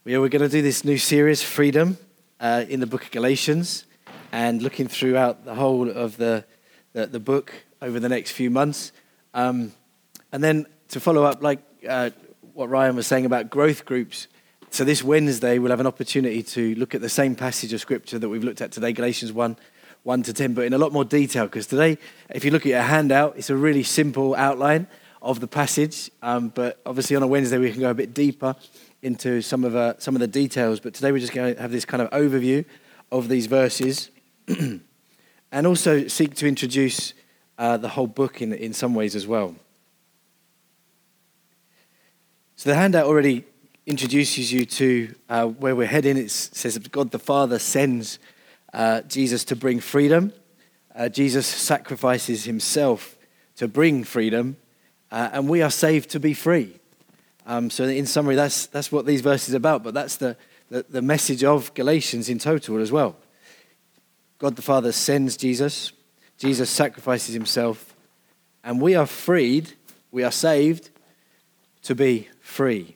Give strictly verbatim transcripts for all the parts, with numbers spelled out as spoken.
Yeah, we're going to do this new series, Freedom, uh, in the book of Galatians, and looking throughout the whole of the the, the book over the next few months. Um, and then to follow up, like uh, what Ryan was saying about growth groups, so this Wednesday we'll have an opportunity to look at the same passage of Scripture that we've looked at today, Galatians one, one to ten, but in a lot more detail, because today, if you look at your handout, it's a really simple outline of the passage, um, but obviously on a Wednesday we can go a bit deeper into some of uh, some of the details, but today we're just going to have this kind of overview of these verses and also seek to introduce uh, the whole book in, in some ways as well. So the handout already introduces you to uh, where we're heading. It says that God the Father sends uh, Jesus to bring freedom. Uh, Jesus sacrifices himself to bring freedom, uh, and we are saved to be free. Um, so in summary, that's that's what these verses are about, but that's the, the, the message of Galatians in total as well. God the Father sends Jesus, Jesus sacrifices himself, and we are freed, we are saved to be free.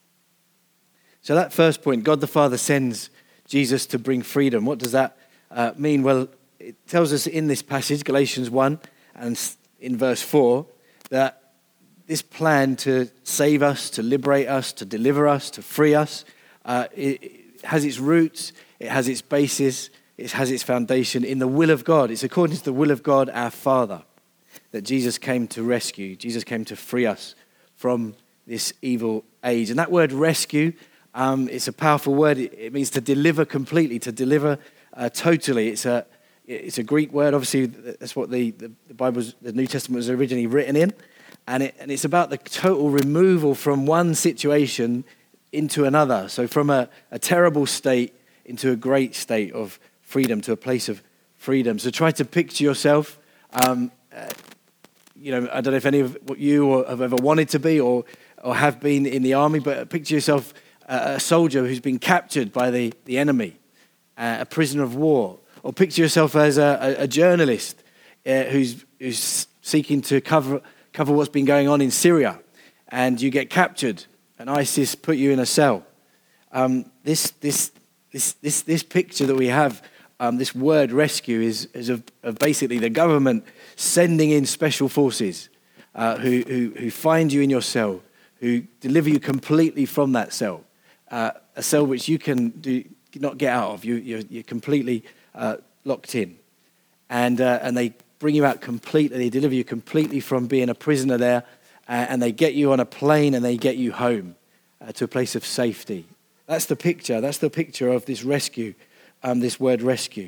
So that first point, God the Father sends Jesus to bring freedom. What does that uh, mean? Well, it tells us in this passage, Galatians one, and in verse four, that this plan to save us, to liberate us, to deliver us, to free us, uh, it, it has its roots, it has its basis, it has its foundation in the will of God. It's according to the will of God, our Father, that Jesus came to rescue. Jesus came to free us from this evil age. And that word rescue, um, it's a powerful word. It, it means to deliver completely, to deliver uh, totally. It's a it's a Greek word. Obviously, that's what the, the, the Bible's, the New Testament was originally written in. And, it, and it's about the total removal from one situation into another. So from a, a terrible state into a great state of freedom, to a place of freedom. So try to picture yourself, um, uh, you know, I don't know if any of you have ever wanted to be or, or have been in the army, but picture yourself uh, a soldier who's been captured by the, the enemy, uh, a prisoner of war. Or picture yourself as a, a, a journalist uh, who's, who's seeking to cover... cover what's been going on in Syria, and you get captured, and ISIS put you in a cell. Um, this this this this this picture that we have, um, this word rescue, is is of, of basically the government sending in special forces uh, who, who who find you in your cell, who deliver you completely from that cell, uh, a cell which you can do not get out of. You you're, you're completely uh, locked in, and uh, and they bring you out completely, they deliver you completely from being a prisoner there, uh, and they get you on a plane and they get you home uh, to a place of safety. That's the picture, that's the picture of this rescue, um, this word rescue.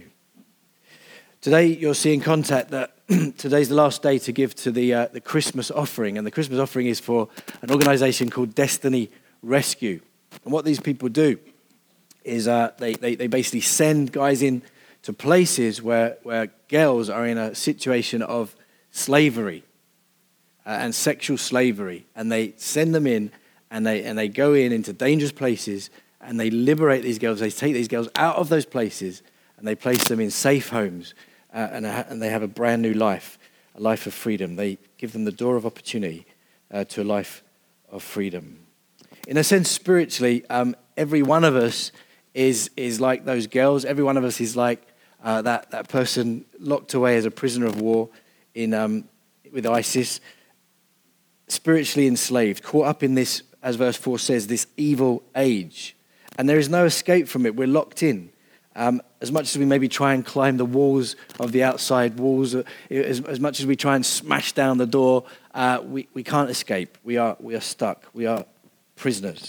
Today you're seeing contact that today's the last day to give to the, uh, the Christmas offering, and the Christmas offering is for an organization called Destiny Rescue. And what these people do is uh, they, they, they basically send guys in to places where, where girls are in a situation of slavery uh, and sexual slavery, and they send them in, and they and they go in into dangerous places, and they liberate these girls. They take these girls out of those places, and they place them in safe homes, uh, and, uh, and they have a brand new life, a life of freedom. They give them the door of opportunity uh, to a life of freedom. In a sense, spiritually, um, every one of us is is like those girls. Every one of us is like Uh, that, that person locked away as a prisoner of war in um, with ISIS, spiritually enslaved, caught up in this, as verse four says, this evil age. And there is no escape from it. We're locked in. Um, as much as we maybe try and climb the walls of the outside walls, uh, as, as much as we try and smash down the door, uh, we, we can't escape. We are, we are stuck. We are prisoners.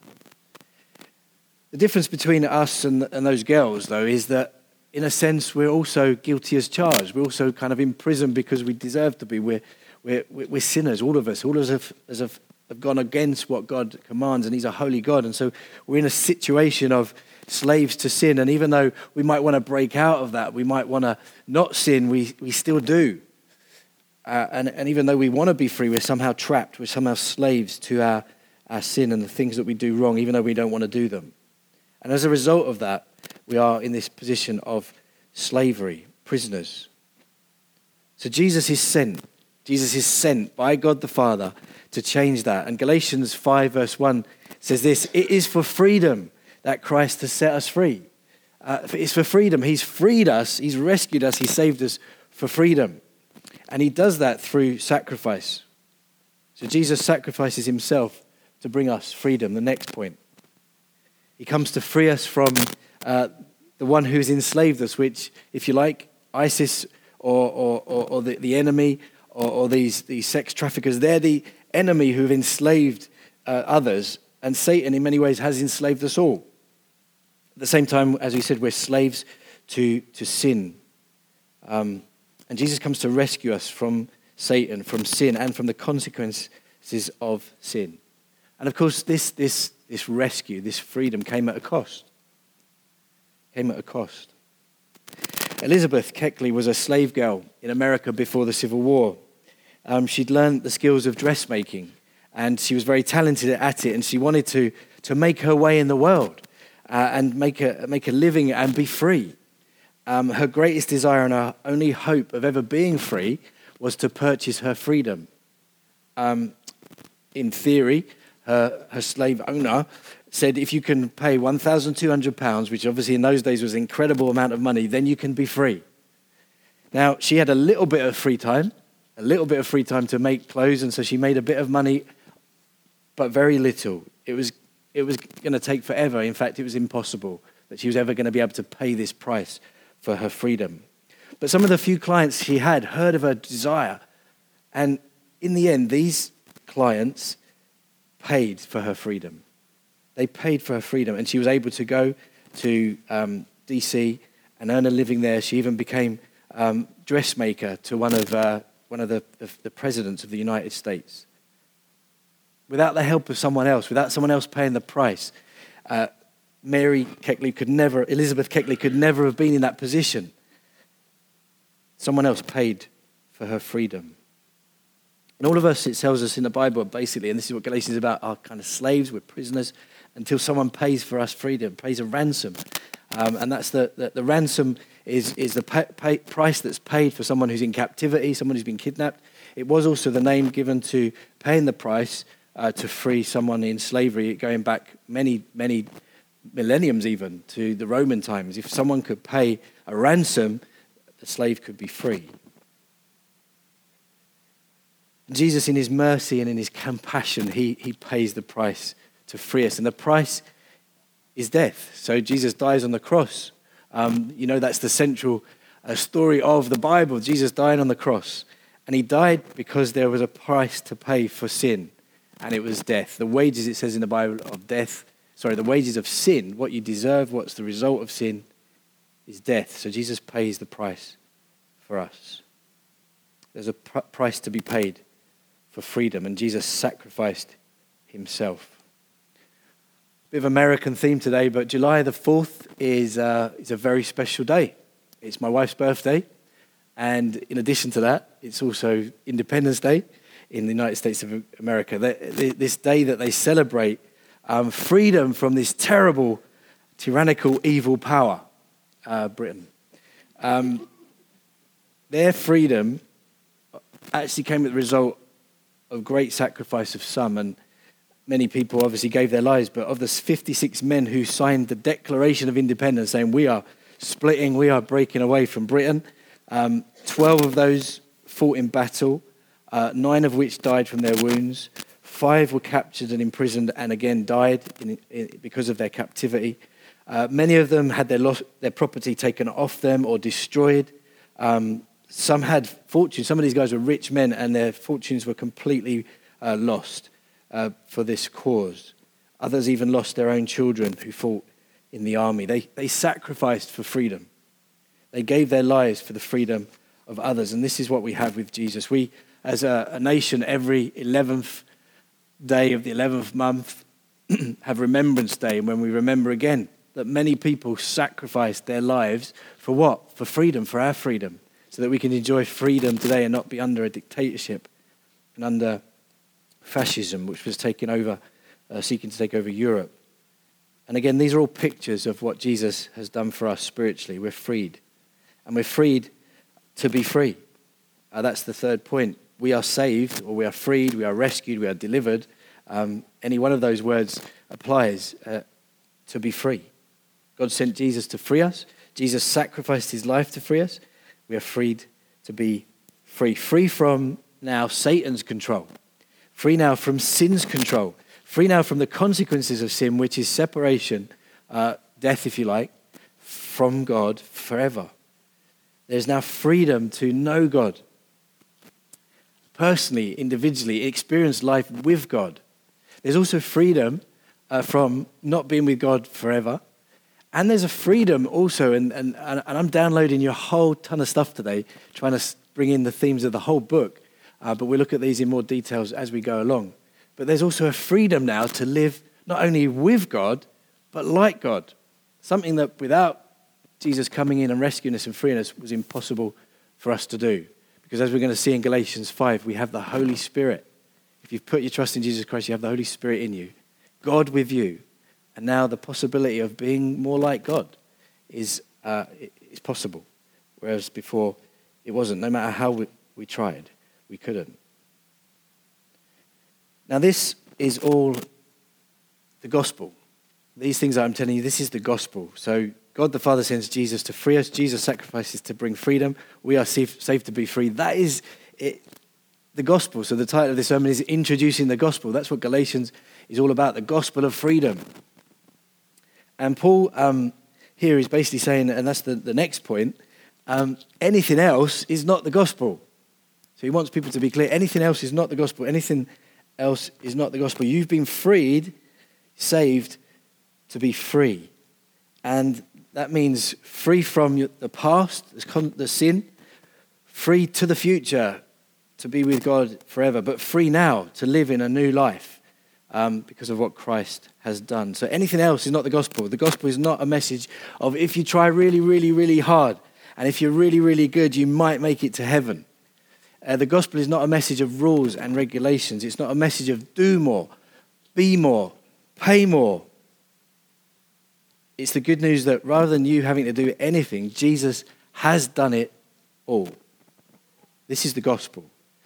The difference between us and, and those girls, though, is that in a sense, we're also guilty as charged. We're also kind of in prison because we deserve to be. We're we're, we're sinners, all of us. All of us have, have, have gone against what God commands, and he's a holy God. And so we're in a situation of slaves to sin. And even though we might want to break out of that, we might want to not sin, we, we still do. Uh, and, and even though we want to be free, we're somehow trapped. We're somehow slaves to our, our sin and the things that we do wrong, even though we don't want to do them. And as a result of that, we are in this position of slavery, prisoners. So Jesus is sent. Jesus is sent by God the Father to change that. And Galatians five verse one says this: it is for freedom that Christ has set us free. Uh, it's for freedom. He's freed us. He's rescued us. He saved us for freedom. And he does that through sacrifice. So Jesus sacrifices himself to bring us freedom. The next point. He comes to free us from uh, the one who's enslaved us, which, if you like, ISIS or, or, or, or the, the enemy or, or these, these sex traffickers, they're the enemy who've enslaved uh, others. And Satan, in many ways, has enslaved us all. At the same time, as we said, we're slaves to, to sin. Um, and Jesus comes to rescue us from Satan, from sin, and from the consequences of sin. And of course, this, this, this rescue, this freedom came at a cost. Came at a cost. Elizabeth Keckley was a slave girl in America before the Civil War. Um, she'd learned the skills of dressmaking, and she was very talented at it, and she wanted to, to make her way in the world. Uh, and make a, make a living and be free. Um, her greatest desire and her only hope of ever being free was to purchase her freedom. Um, in theory, her, her slave owner said, if you can pay one thousand two hundred pounds, which obviously in those days was an incredible amount of money, then you can be free. Now, she had a little bit of free time, a little bit of free time to make clothes, and so she made a bit of money, but very little. It was It was going to take forever. In fact, it was impossible that she was ever going to be able to pay this price for her freedom. But some of the few clients she had heard of her desire. And in the end, these clients paid for her freedom. They paid for her freedom. And she was able to go to um, D C and earn a living there. She even became um, dressmaker to one of, uh, one of the, the, the presidents of the United States. Without the help of someone else, without someone else paying the price, uh, Mary Keckley could never, Elizabeth Keckley could never have been in that position. Someone else paid for her freedom. And all of us, it tells us in the Bible, basically, and this is what Galatians is about, are kind of slaves, we're prisoners, until someone pays for us freedom, pays a ransom. Um, and that's the, the, the ransom is, is the pay, pay, price that's paid for someone who's in captivity, someone who's been kidnapped. It was also the name given to paying the price Uh, to free someone in slavery, going back many, many millenniums even to the Roman times. If someone could pay a ransom, the slave could be free. Jesus, in his mercy and in his compassion, he, he pays the price to free us. And the price is death. So Jesus dies on the cross. Um, you know, that's the central uh, story of the Bible. Jesus died on the cross. And he died because there was a price to pay for sin. And it was death. The wages, it says in the Bible, of death, sorry, the wages of sin, what you deserve, what's the result of sin, is death. So Jesus pays the price for us. There's a pr- price to be paid for freedom, and Jesus sacrificed himself. Bit of American theme today, but July the fourth is, uh, is a very special day. It's my wife's birthday, and in addition to that, it's also Independence Day in the United States of America. This day that they celebrate um, freedom from this terrible, tyrannical, evil power, uh, Britain. Um, their freedom actually came as a result of great sacrifice of some, and many people obviously gave their lives, but of the fifty-six men who signed the Declaration of Independence saying we are splitting, we are breaking away from Britain, um, twelve of those fought in battle, Uh, nine of which died from their wounds. Five were captured and imprisoned and again died in, in, because of their captivity. Uh, many of them had their, loss, their property taken off them or destroyed. Um, some had fortunes. Some of these guys were rich men and their fortunes were completely uh, lost uh, for this cause. Others even lost their own children who fought in the army. They, they sacrificed for freedom. They gave their lives for the freedom of others. And this is what we have with Jesus. We As a, a nation, every eleventh day of the eleventh month have Remembrance Day, when we remember again that many people sacrificed their lives for what? For freedom, for our freedom, so that we can enjoy freedom today and not be under a dictatorship and under fascism, which was taking over, uh, seeking to take over Europe. And again, these are all pictures of what Jesus has done for us spiritually. We're freed, and we're freed to be free. Uh, that's the third point. we are saved, or we are freed, we are rescued, we are delivered, um, any one of those words applies uh, to be free. God sent Jesus to free us. Jesus sacrificed his life to free us. We are freed to be free. Free from now Satan's control. Free now from sin's control. Free now from the consequences of sin, which is separation, uh, death if you like, from God forever. There's now freedom to know God. Personally, individually, experience life with God. There's also freedom uh, from not being with God forever. And there's a freedom also, and, and, and I'm downloading you a whole ton of stuff today, trying to bring in the themes of the whole book, uh, but we'll look at these in more details as we go along. But there's also a freedom now to live not only with God, but like God. Something that without Jesus coming in and rescuing us and freeing us was impossible for us to do. Because as we're going to see in Galatians five, we have the Holy Spirit. If you've put your trust in Jesus Christ, you have the Holy Spirit in you. God with you. And now the possibility of being more like God is, uh, is possible. Whereas before, it wasn't. No matter how we, we tried, we couldn't. Now this is all the gospel. These things that I'm telling you, this is the gospel. So God the Father sends Jesus to free us. Jesus sacrifices to bring freedom. We are safe, safe to be free. That is it, the gospel. So the title of this sermon is Introducing the Gospel. That's what Galatians is all about, the gospel of freedom. And Paul um, here is basically saying, and that's the, the next point, um, anything else is not the gospel. So he wants people to be clear. Anything else is not the gospel. Anything else is not the gospel. You've been freed, saved to be free. And that means free from the past, the sin, free to the future, to be with God forever, but free now to live in a new life um, because of what Christ has done. So anything else is not the gospel. The gospel is not a message of if you try really, really, really hard, and if you're really, really good, you might make it to heaven. Uh, the gospel is not a message of rules and regulations. It's not a message of do more, be more, pay more. It's the good news that rather than you having to do anything, Jesus has done it all. This is the gospel.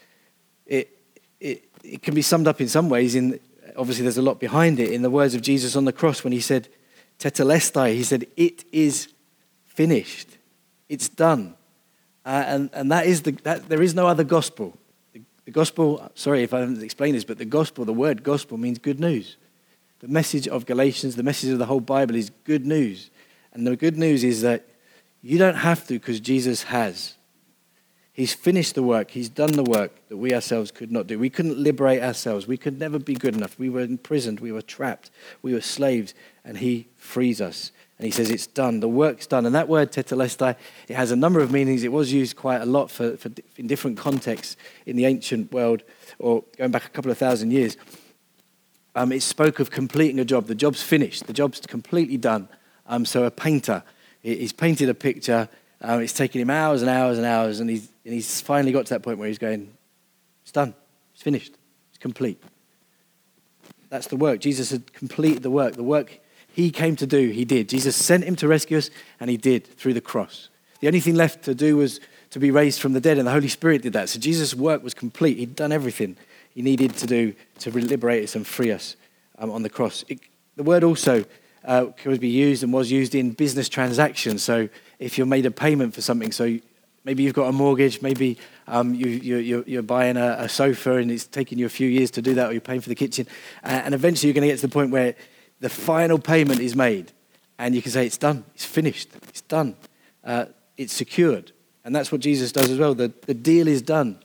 It, it, it can be summed up in some ways in, obviously there's a lot behind it, in the words of Jesus on the cross when he said, tetelestai, he said, it is finished. It's done. Uh, and, and that is the, that, there is no other gospel. The, the gospel, sorry if I haven't explained this, but the gospel, the word gospel means good news. The message of Galatians, the message of the whole Bible is good news. And the good news is that you don't have to because Jesus has. He's finished the work. He's done the work that we ourselves could not do. We couldn't liberate ourselves. We could never be good enough. We were imprisoned. We were trapped. We were slaves. And he frees us. And he says it's done. The work's done. And that word tetelestai, it has a number of meanings. It was used quite a lot for, for in different contexts in the ancient world, or going back a couple of thousand years. Um, it spoke of completing a job. The job's finished. The job's completely done. Um, so a painter, he's painted a picture. Um, it's taken him hours and hours and hours, and he's, and he's finally got to that point where he's going, it's done. It's finished. It's complete. That's the work. Jesus had completed the work. The work he came to do, he did. Jesus sent him to rescue us, and he did through the cross. The only thing left to do was to be raised from the dead, and the Holy Spirit did that. So Jesus' work was complete. He'd done everything he needed to do to liberate us and free us um, on the cross. It, the word also uh, could be used and was used in business transactions. So if you're made a payment for something, so maybe you've got a mortgage, maybe um, you, you, you're, you're buying a, a sofa and it's taking you a few years to do that, or you're paying for the kitchen, uh, and eventually you're going to get to the point where the final payment is made and you can say it's done, it's finished, it's done, uh, it's secured. And that's what Jesus does as well. The, the deal is done.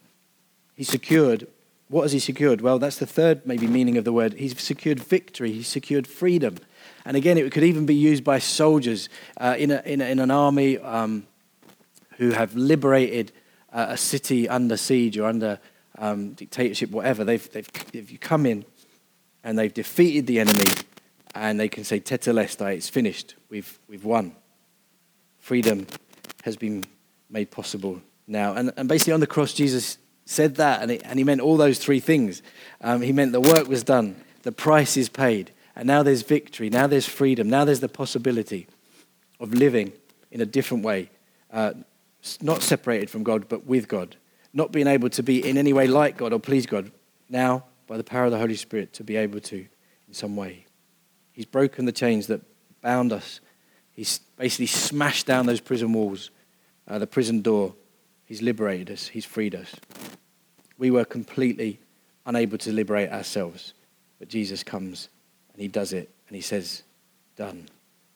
He's secured. What has he secured? Well, that's the third maybe meaning of the word. He's secured victory. He's secured freedom. And again, it could even be used by soldiers uh, in, a, in, a, in an army um, who have liberated uh, a city under siege or under um, dictatorship, whatever. They've, they've, they've come in and they've defeated the enemy, and they can say, tetelestai, it's finished. We've, we've won. Freedom has been made possible now. And, and basically on the cross, Jesus said that, and, it, and he meant all those three things. Um, he meant the work was done, the price is paid, and now there's victory, now there's freedom, now there's the possibility of living in a different way, uh, not separated from God, but with God. not being able to be in any way like God or please God, now, by the power of the Holy Spirit, to be able to in some way. He's broken the chains that bound us. He's basically smashed down those prison walls, uh, the prison door. He's liberated us. He's freed us. We were completely unable to liberate ourselves, but Jesus comes and he does it, and he says, done.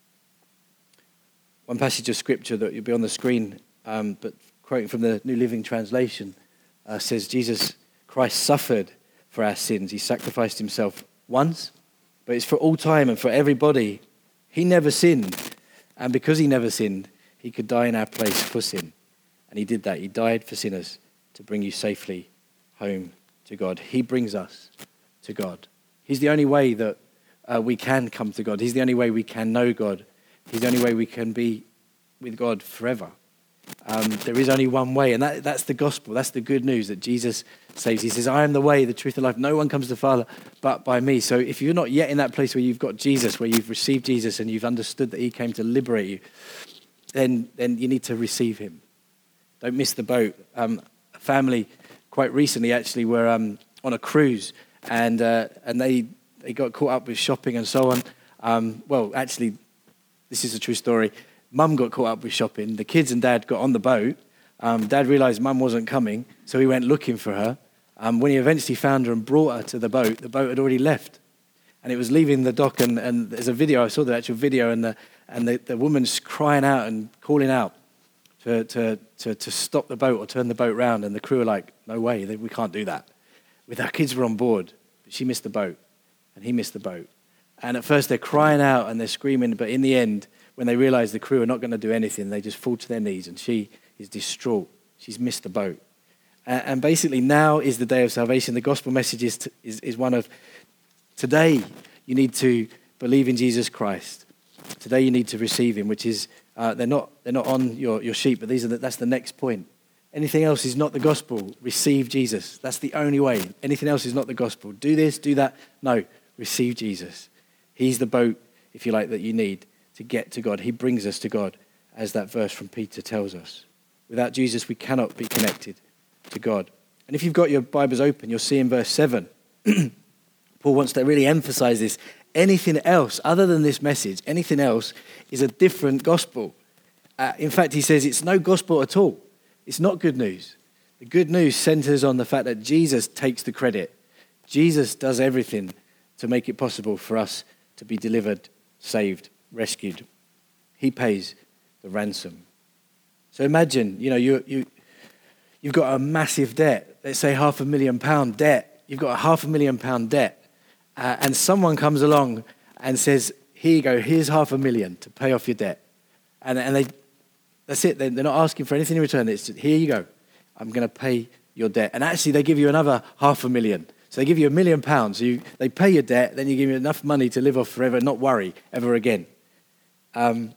One passage of scripture that you'll be on the screen, um, but quoting from the New Living Translation, uh, says Jesus Christ suffered for our sins. He sacrificed himself once, but it's for all time and for everybody. He never sinned, and because he never sinned, he could die in our place for sin. And he did that. He died for sinners to bring you safely home to God. He brings us to God. He's the only way that uh, we can come to God. He's the only way we can know God. He's the only way we can be with God forever. Um, there is only one way, and that, that's the gospel. That's the good news that Jesus saves. He says, I am the way, the truth, and life. No one comes to the Father but by me. So if you're not yet in that place where you've got Jesus, where you've received Jesus and you've understood that he came to liberate you, then, then you need to receive him. Don't miss the boat. Um, a family quite recently actually were um, on a cruise, and uh, and they, they got caught up with shopping and so on. Um, well, actually, this is a true story. Mum got caught up with shopping. The kids and dad got on the boat. Um, dad realised mum wasn't coming, so he went looking for her. Um, when he eventually found her and brought her to the boat, the boat had already left. And it was leaving the dock, and, and there's a video, I saw the actual video, and the, and the, the woman's crying out and calling out to, to, to, to stop the boat or turn the boat round, and the crew were like, no way, we can't do that. With our kids were on board, but she missed the boat, and he missed the boat. And at first they're crying out and they're screaming, but in the end, when they realize the crew are not going to do anything, they just fall to their knees, and she is distraught. She's missed the boat. And, and basically now is the day of salvation. The gospel message is, to, is, is one of, today you need to believe in Jesus Christ. Today you need to receive him, which is, uh, they're not they're not on your, your sheet, but these are the, that's the next point. Anything else is not the gospel. Receive Jesus. That's the only way. Anything else is not the gospel. Do this, do that. No, receive Jesus. He's the boat, if you like, that you need to get to God. He brings us to God, as that verse from Peter tells us. Without Jesus, we cannot be connected to God. And if you've got your Bibles open, you'll see in verse seven, Paul wants to really emphasize this. Anything else, other than this message, anything else is a different gospel. Uh, in fact, he says it's no gospel at all. It's not good news. The good news centers on the fact that Jesus takes the credit. Jesus does everything to make it possible for us to be delivered, saved, rescued. He pays the ransom. So imagine, you know, you, you, you've got a massive debt, let's say half a million pound debt. You've got a half a million pound debt, uh, and someone comes along and says, here you go, here's half a million to pay off your debt. And, and they, that's it, they're not asking for anything in return. It's just, here you go, I'm going to pay your debt. And actually they give you another half a million. So they give you a million pounds. So you, they pay your debt, then you give you enough money to live off forever and not worry ever again. Um,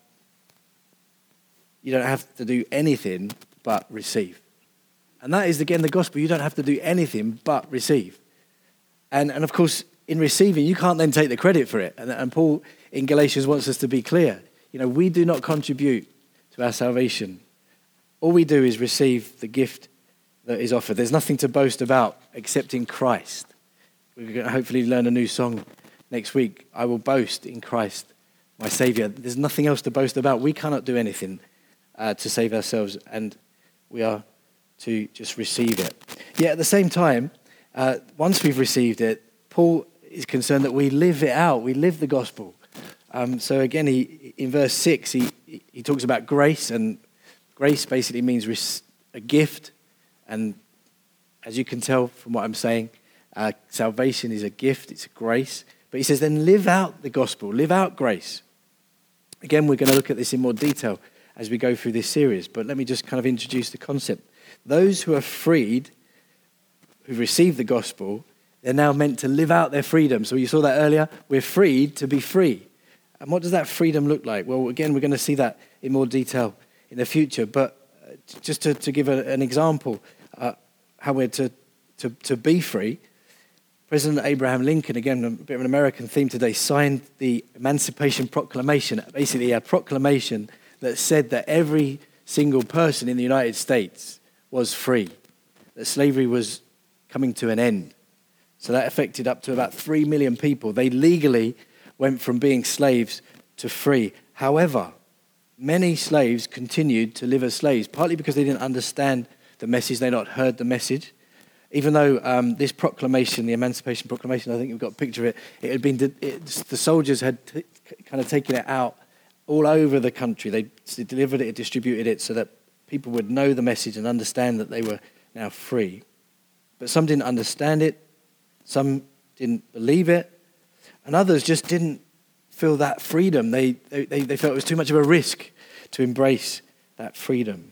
you don't have to do anything but receive. And that is, again, the gospel. You don't have to do anything but receive. And, and of course, in receiving, you can't then take the credit for it. And, and Paul in Galatians wants us to be clear. You know, we do not contribute to our salvation. All we do is receive the gift that is offered. There's nothing to boast about except in Christ. We're going to hopefully learn a new song next week. I will boast in Christ, my Savior. There's nothing else to boast about. We cannot do anything uh, to save ourselves, and we are to just receive it. Yet at the same time, uh, once we've received it, Paul is concerned that we live it out. We live the gospel. Um, so again, he in verse six, he he talks about grace, and grace basically means a gift. And as you can tell from what I'm saying, uh, salvation is a gift, it's a grace. But he says, then live out the gospel, live out grace. Again, we're going to look at this in more detail as we go through this series, but let me just kind of introduce the concept. Those who are freed, who've received the gospel, they're now meant to live out their freedom. So you saw that earlier, we're freed to be free. And what does that freedom look like? Well, again, we're going to see that in more detail in the future, but just to, to give a, an example, uh, how we're to, to, to be free, President Abraham Lincoln, again, a bit of an American theme today, signed the Emancipation Proclamation, basically a proclamation that said that every single person in the United States was free. that slavery was coming to an end. So that affected up to about three million people. They legally went from being slaves to free. However, many slaves continued to live as slaves, partly because they didn't understand the message, they not heard the message. Even though um, this proclamation, the Emancipation Proclamation, I think we've got a picture of it, it had been, it, the soldiers had t- kind of taken it out all over the country. They delivered it, distributed it so that people would know the message and understand that they were now free. But some didn't understand it, some didn't believe it, and others just didn't feel that freedom. They, they, they felt it was too much of a risk to embrace that freedom.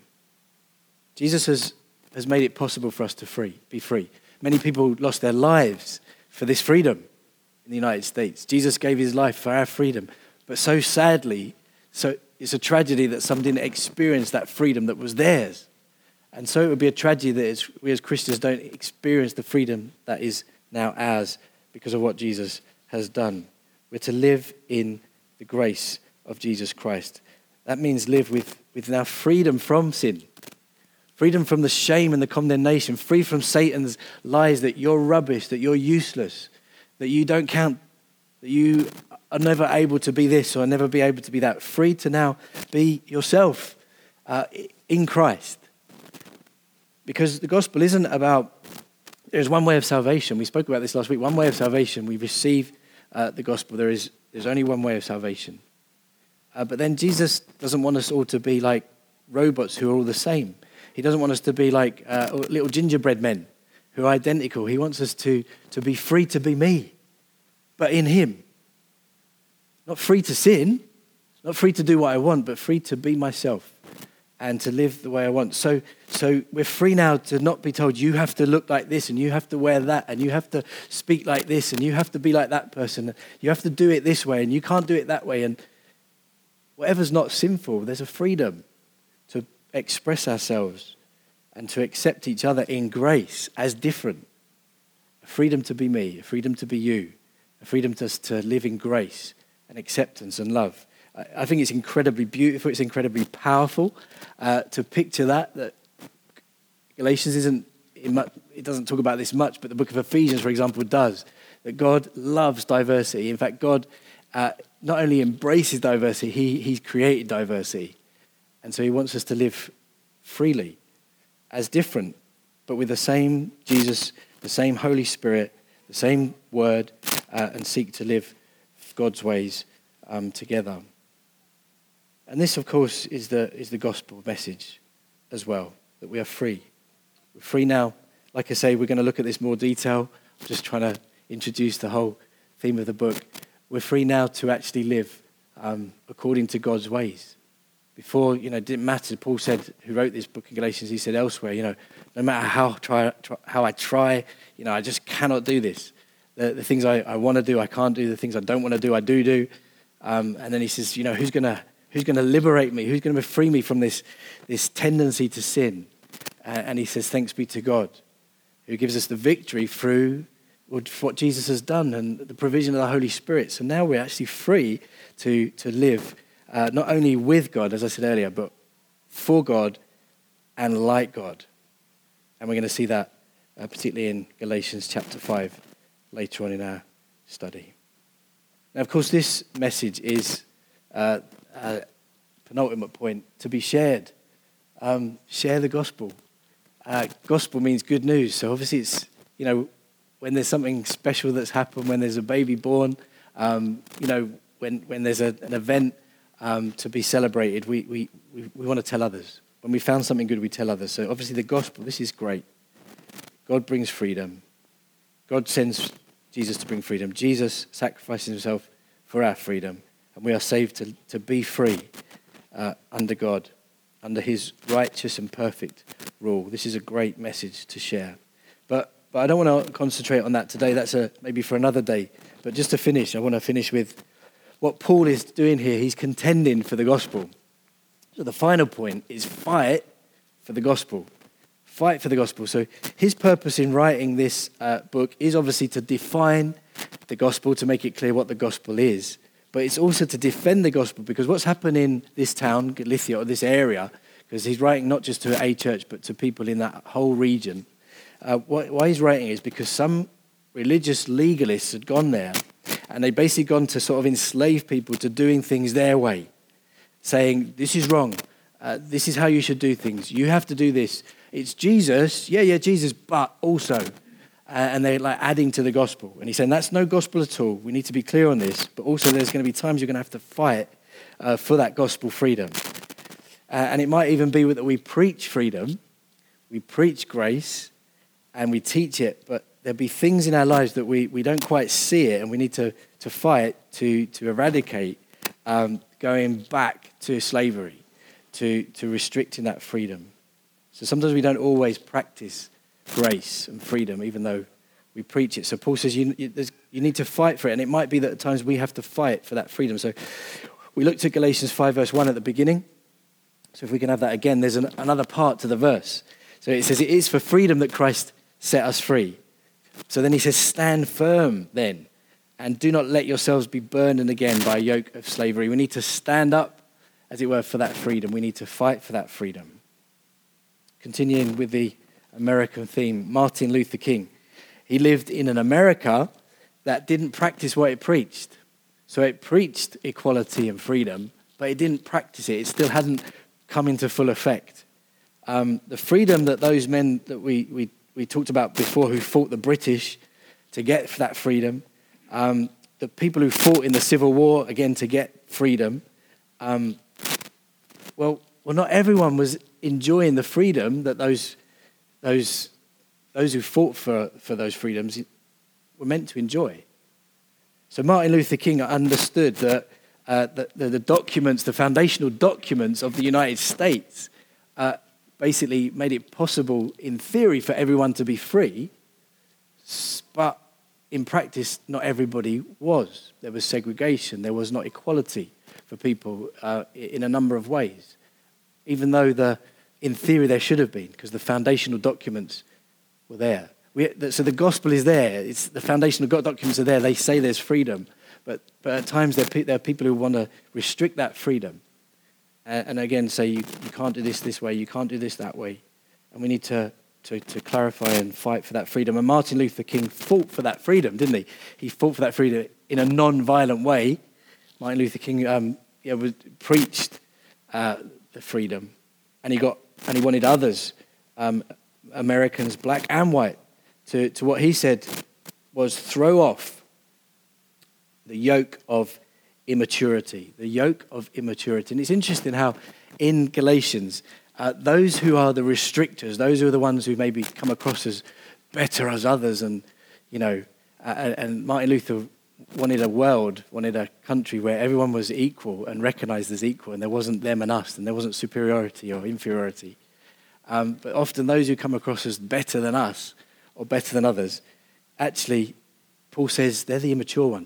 Jesus has, has made it possible for us to free, be free. Many people lost their lives for this freedom in the United States. Jesus gave his life for our freedom. But so sadly, so it's a tragedy that some didn't experience that freedom that was theirs. And so it would be a tragedy that as, we as Christians don't experience the freedom that is now ours because of what Jesus has done. We're to live in the grace of Jesus Christ. That means live with, with now freedom from sin. Freedom from the shame and the condemnation. Free from Satan's lies that you're rubbish, that you're useless, that you don't count, that you are never able to be this or never be able to be that. Free to now be yourself uh, in Christ. Because the gospel isn't about, there's one way of salvation. We spoke about this last week. One way of salvation. We receive uh, the gospel. There is there's only one way of salvation. Uh, but then Jesus doesn't want us all to be like robots who are all the same. He doesn't want us to be like uh, little gingerbread men who are identical. He wants us to, to be free to be me, but in him. Not free to sin, not free to do what I want, but free to be myself and to live the way I want. So, so we're free now to not be told you have to look like this and you have to wear that and you have to speak like this and you have to be like that person. You have to do it this way and you can't do it that way. And whatever's not sinful, there's a freedom to express ourselves and to accept each other in grace as different. A freedom to be me, a freedom to be you, a freedom to, to live in grace and acceptance and love. I, I think it's incredibly beautiful, it's incredibly powerful uh, to picture that, that Galatians isn't, in much, it doesn't talk about this much, but the book of Ephesians, for example, does. That God loves diversity. In fact, God uh, not only embraces diversity, he, he's created diversity. And so he wants us to live freely as different, but with the same Jesus, the same Holy Spirit, the same word, uh, and seek to live God's ways um, together. And this, of course, is the is the gospel message as well, that we are free. We're free now. Like I say, we're going to look at this more detail. I'm just trying to introduce the whole theme of the book. We're free now to actually live um, according to God's ways. Before, you know, it didn't matter. Paul said, who wrote this book in Galatians, he said elsewhere, you know, no matter how try, try how I try, you know, I just cannot do this. The, the things I, I want to do, I can't do. The things I don't want to do, I do do. Um, and then he says, you know, who's going to who's going to liberate me? Who's going to free me from this this tendency to sin? Uh, and he says, thanks be to God, who gives us the victory through what Jesus has done and the provision of the Holy Spirit. So now we're actually free to to live Uh, not only with God, as I said earlier, but for God and like God. And we're going to see that uh, particularly in Galatians chapter five later on in our study. Now, of course, this message is uh, a penultimate point to be shared. Um, share the gospel. Uh, gospel means good news. So obviously it's, you know, when there's something special that's happened, when there's a baby born, um, you know, when, when there's a, an event Um, to be celebrated, we, we, we, we want to tell others. When we found something good, we tell others. So obviously the gospel, this is great. God brings freedom. God sends Jesus to bring freedom. Jesus sacrifices himself for our freedom. And we are saved to, to be free uh, under God, under his righteous and perfect rule. This is a great message to share. But but I don't want to concentrate on that today. That's a, maybe for another day. But just to finish, I want to finish with what Paul is doing here. He's contending for the gospel. So the final point is fight for the gospel. Fight for the gospel. So his purpose in writing this uh, book is obviously to define the gospel, to make it clear what the gospel is. But it's also to defend the gospel, because what's happened in this town, Galatia, or this area, because he's writing not just to a church, but to people in that whole region, Uh, why, why he's writing is because some religious legalists had gone there and they'd basically gone to sort of enslave people to doing things their way, saying, this is wrong. Uh, this is how you should do things. You have to do this. It's Jesus. Yeah, yeah, Jesus, but also. Uh, and they're like adding to the gospel. And he's saying that's no gospel at all. We need to be clear on this. But also there's going to be times you're going to have to fight uh, for that gospel freedom. Uh, and it might even be that we preach freedom, we preach grace, and we teach it. But there'll be things in our lives that we, we don't quite see it. And we need to, to fight to, to eradicate um, going back to slavery, to, to restricting that freedom. So sometimes we don't always practice grace and freedom, even though we preach it. So Paul says you, you, you need to fight for it. And it might be that at times we have to fight for that freedom. So we looked at Galatians five, verse one at the beginning. So if we can have that again, there's an, another part to the verse. So it says, it is for freedom that Christ set us free. So then he says, stand firm then, and do not let yourselves be burdened again by a yoke of slavery. We need to stand up, as it were, for that freedom. We need to fight for that freedom. Continuing with the American theme, Martin Luther King. He lived in an America that didn't practice what it preached. So it preached equality and freedom, but it didn't practice it. It still hadn't come into full effect. Um, the freedom that those men that we, we, we talked about before who fought the British to get that freedom, um, the people who fought in the Civil War, again, to get freedom, um, well, well, not everyone was enjoying the freedom that those those those who fought for, for those freedoms were meant to enjoy. So Martin Luther King understood that uh, the, the, the documents, the foundational documents of the United States, uh, basically made it possible, in theory, for everyone to be free, but in practice, not everybody was. There was segregation. There was not equality for people uh, in a number of ways, even though the, in theory there should have been, because the foundational documents were there. We, so the gospel is there. It's, the foundational documents are there. They say there's freedom, but, but at times there, there are people who want to restrict that freedom, and, and again say you, you can't do this this way, you can't do this that way, and we need to, to, to clarify and fight for that freedom. And Martin Luther King fought for that freedom, didn't he? He fought for that freedom in a non-violent way. Martin Luther King um, yeah, was, preached uh, the freedom, and he got and he wanted others, um, Americans, black and white, to, to what he said was throw off the yoke of immaturity, the yoke of immaturity. And it's interesting how in Galatians, uh, those who are the restrictors, those who are the ones who maybe come across as better as others, and you know, uh, and Martin Luther wanted a world, wanted a country where everyone was equal and recognized as equal, and there wasn't them and us, and there wasn't superiority or inferiority. Um, but often those who come across as better than us or better than others, actually, Paul says they're the immature ones.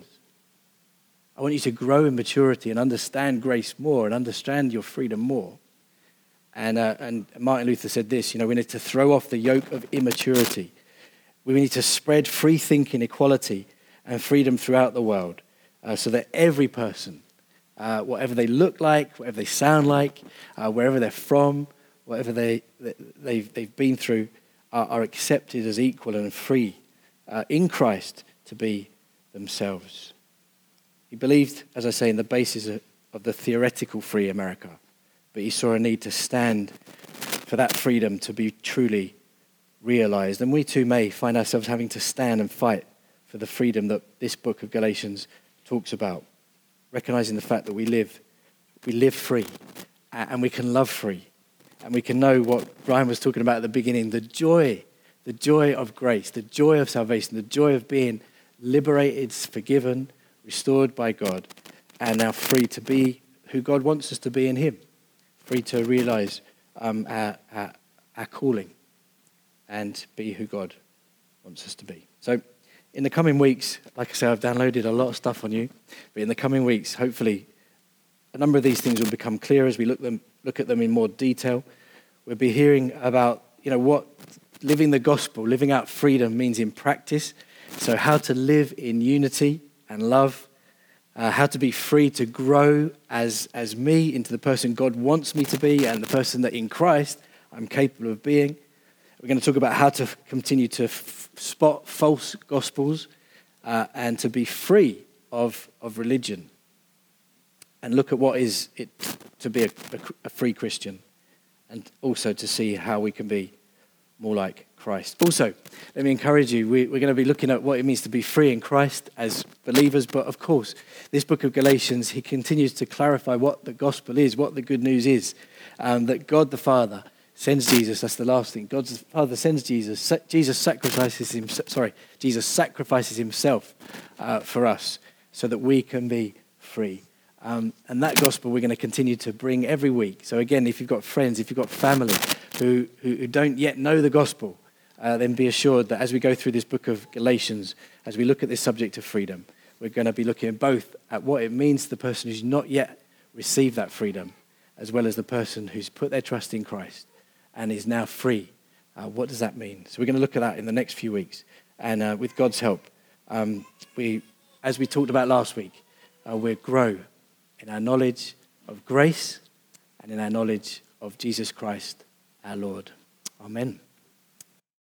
I want you to grow in maturity and understand grace more and understand your freedom more. And, uh, and Martin Luther said this, you know, we need to throw off the yoke of immaturity. We need to spread free thinking, equality, and freedom throughout the world, uh, so that every person, uh, whatever they look like, whatever they sound like, uh, wherever they're from, whatever they, they've, they've been through, are, are accepted as equal and free uh, in Christ to be themselves. He believed, as I say, in the basis of, of the theoretical free America, but he saw a need to stand for that freedom to be truly realized. And we too may find ourselves having to stand and fight for the freedom that this book of Galatians talks about, recognizing the fact that we live, we live free, and we can love free, and we can know what Brian was talking about at the beginning, the joy, the joy of grace, the joy of salvation, the joy of being liberated, forgiven, restored by God, and now free to be who God wants us to be in him, free to realize um, our, our, our calling and be who God wants us to be. So in the coming weeks, like I say, I've downloaded a lot of stuff on you, but in the coming weeks, hopefully, a number of these things will become clear as we look them look at them in more detail. We'll be hearing about, you know, what living the gospel, living out freedom means in practice. So how to live in unity and love, uh, how to be free to grow as as me into the person God wants me to be and the person that in Christ I'm capable of being, We're going to talk about how to continue to f- spot false gospels uh, and to be free of, of religion. And look at what is it to be a, a, a free Christian. And also to see how we can be more like Christ. Also, let me encourage you, we, we're going to be looking at what it means to be free in Christ as believers. But of course, this book of Galatians, he continues to clarify what the gospel is, what the good news is. Um, that God the Father sends Jesus. That's the last thing. God the Father sends Jesus. Sa- Jesus sacrifices himself. Sorry, Jesus sacrifices himself uh, for us so that we can be free. Um, and that gospel we're going to continue to bring every week. So again, if you've got friends, if you've got family who, who, who don't yet know the gospel, uh, then be assured that as we go through this book of Galatians, as we look at this subject of freedom, we're going to be looking both at what it means to the person who's not yet received that freedom, as well as the person who's put their trust in Christ and is now free. Uh, what does that mean? So we're going to look at that in the next few weeks. And uh, with God's help, um, we, as we talked about last week, uh, we'll grow in our knowledge of grace and in our knowledge of Jesus Christ, our Lord. Amen.